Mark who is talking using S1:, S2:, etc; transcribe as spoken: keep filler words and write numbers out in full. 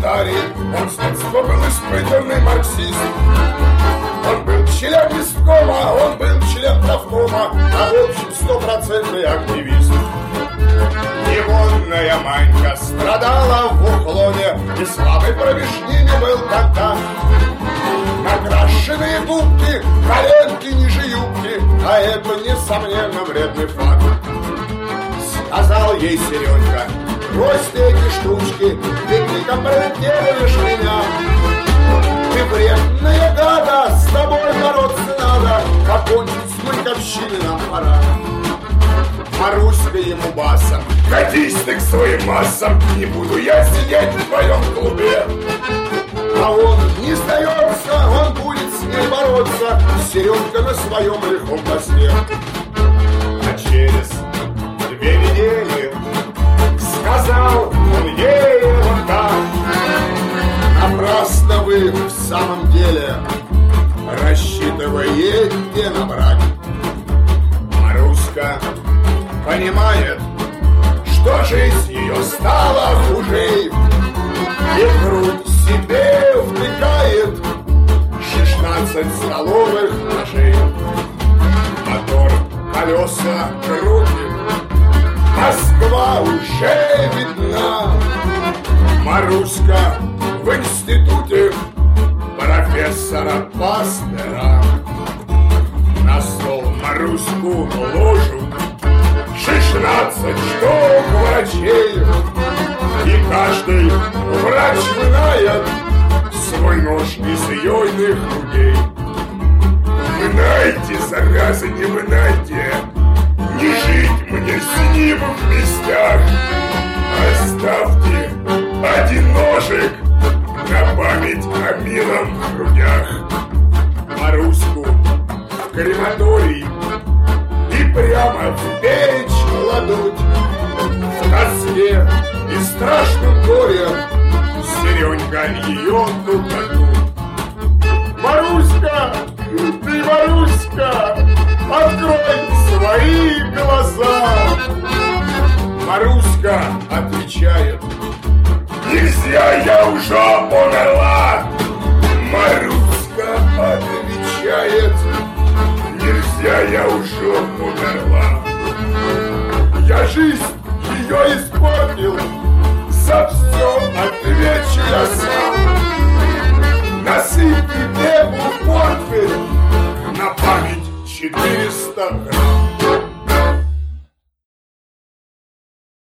S1: пролетарий, он с детства был испытанный марксист. Он был член испкома, он был член правкома, а в общем стопроцентный активист. Егонная Манька страдала в уклоне, и слабый промеж ними был контакт. Накрашенные губки, коленки ниже юбки, а это, несомненно, вредный факт. Сказал ей Сережка: брось ты эти штучки, ведь ты компрометируешь меня. Ты вредная гада, с тобой бороться надо, покончить с мальковщиной нам пора. Маруська ему басом: катись ты к своим массам, не буду я сидеть в твоем клубе. А он не сдается, он будет с ней бороться, Сережка на своем лихом посте. А через две недели сказал он ей вот так: напрасно вы в самом деле рассчитываете на брак. Маруська понимает, что жизнь ее стала хуже, и в грудь себе втыкает шестнадцать столовых ножей. Мотор, колеса крутит, Москва уже видна. Маруська в институте профессора Пастера. На стол Маруську ложат шестнадцать штук врачей, и каждый врач вынает свой нож из ейных грудей. Вынайте, зараза, не вынайте, не жить мне с ним в местях. Оставьте один ножик на память о милом грудях. Маруську в крематорий и прямо в печь кладут. В тоске и страшном горе Серенька ее тут-тут. Маруська, ты, Маруська, открой свои глаза. Маруська отвечает: нельзя, я уже умерла. Маруська отвечает: нельзя, я уже умерла. Я жизнь ее испортил, за все отвечу я сам. Насыпь Бегу в портфель на память четыреста грамм.